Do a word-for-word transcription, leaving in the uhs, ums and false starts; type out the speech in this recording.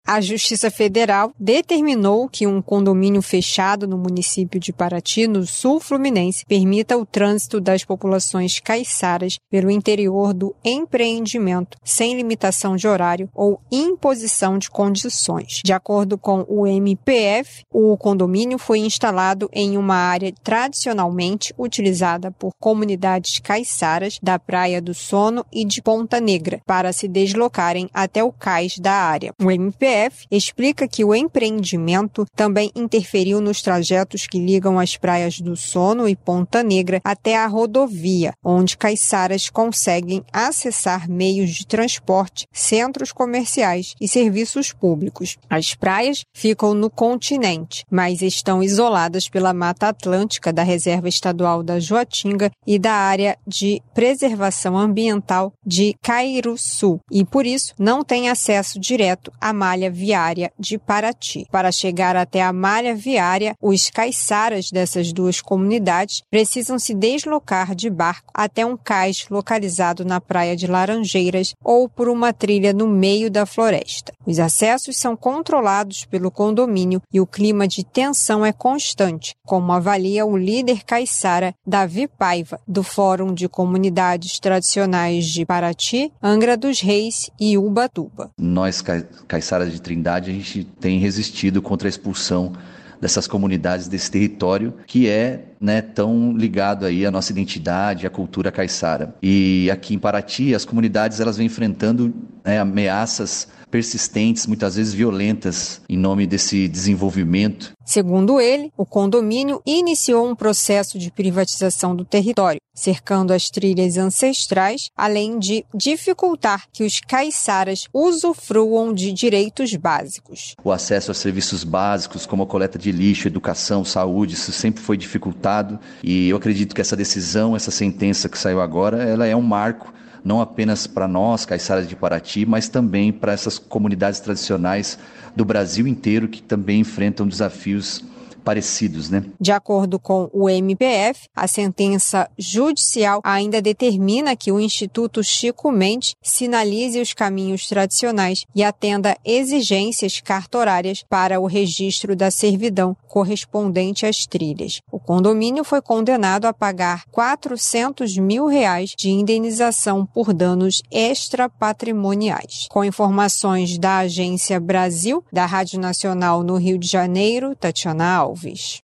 A Justiça Federal determinou que um condomínio fechado no município de Paraty, no sul fluminense, permita o trânsito das populações caiçaras pelo interior do empreendimento, sem limitação de horário ou imposição de condições. De acordo com o M P F, o condomínio foi instalado em uma área tradicionalmente utilizada por comunidades caiçaras da Praia do Sono e de Ponta Negra, para se deslocarem até o cais da área. O M P F explica que o empreendimento também interferiu nos trajetos que ligam as praias do Sono e Ponta Negra até a rodovia, onde caiçaras conseguem acessar meios de transporte, centros comerciais e serviços públicos. As praias ficam no continente, mas estão isoladas pela Mata Atlântica da Reserva Estadual da Joatinga e da área de preservação ambiental de Cairuçu, e por isso não tem acesso direto à malha viária de Paraty. Para chegar até a malha viária, os caiçaras dessas duas comunidades precisam se deslocar de barco até um cais localizado na praia de Laranjeiras ou por uma trilha no meio da floresta. Os acessos são controlados pelo condomínio e o clima de tensão é constante, como avalia o líder caiçara Davi Paiva, do Fórum de Comunidades Tradicionais de Paraty, Angra dos Reis e Ubatuba. Nós, caiçaras de Trindade, a gente tem resistido contra a expulsão dessas comunidades desse território que é, né, tão ligado aí à nossa identidade, à cultura caiçara. E aqui em Paraty, as comunidades elas vêm enfrentando, né, ameaças persistentes, muitas vezes violentas, em nome desse desenvolvimento. Segundo ele, o condomínio iniciou um processo de privatização do território, cercando as trilhas ancestrais, além de dificultar que os caiçaras usufruam de direitos básicos. O acesso a serviços básicos, como a coleta de lixo, educação, saúde, isso sempre foi dificultado, e eu acredito que essa decisão, essa sentença que saiu agora, ela é um marco não apenas para nós, caiçaras de Paraty, mas também para essas comunidades tradicionais do Brasil inteiro que também enfrentam desafios parecidos, né? De acordo com o M P F, a sentença judicial ainda determina que o Instituto Chico Mendes sinalize os caminhos tradicionais e atenda exigências cartorárias para o registro da servidão correspondente às trilhas. O condomínio foi condenado a pagar quatrocentos mil reais de indenização por danos extrapatrimoniais. Com informações da Agência Brasil, da Rádio Nacional no Rio de Janeiro, Tatiana Alves.